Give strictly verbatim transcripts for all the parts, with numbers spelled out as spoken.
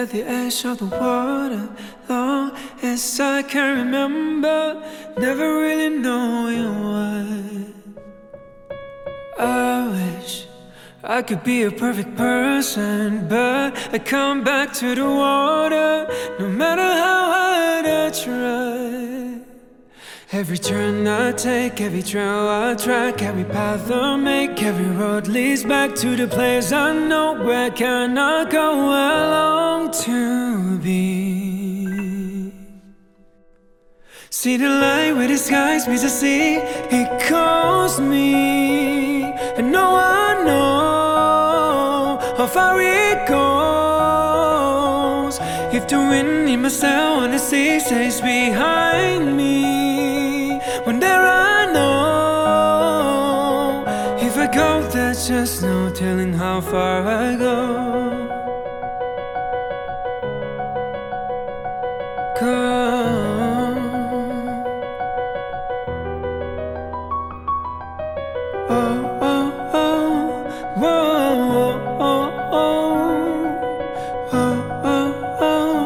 at the edge of the water, long as I can remember, never really knowing why. I wish I could be a perfect person, but I come back to the water, no matter how hard I try. Every turn I take, every trail I track, every path I make, every road leads back to the place I know. Where can I go? I long to be. See the light where the skies meets the sea, it calls me, and no one knows how far it goes. If the wind in my sail on the sea stays behind me, when there I know, if I go there's just no telling how far I go. Go. Oh, oh, oh, whoa, oh, oh, oh, oh, oh,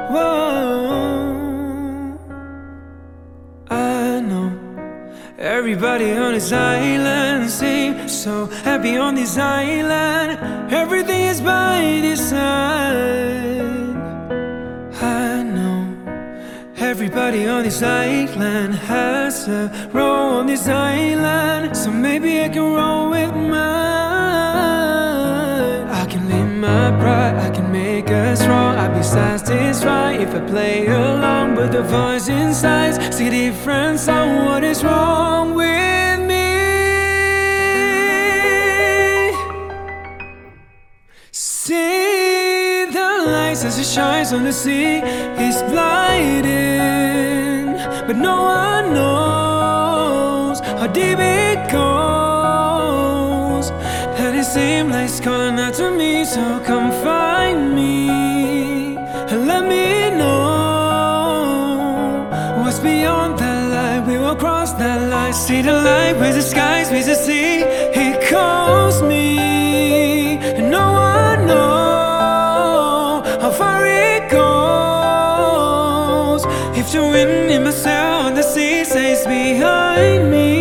whoa. I know everybody on this island seems so happy on this island. Everything is by design. I know everybody on this island has a role on this island, so maybe I can roll with mine. I can leave my pride, I can make us strong. I'll be satisfied if I play along, but the voice inside see difference on what is wrong with me. See the lights as it shines on the sea, it's blinding, but no one knows how deep it goes. And it seems like it's calling out to me, so come find me and let me know what's beyond that light. We will cross that line. See the light where the skies meets the sea, it calls me, and no one knows how far it goes. If the wind in my sail on the sea stays behind me,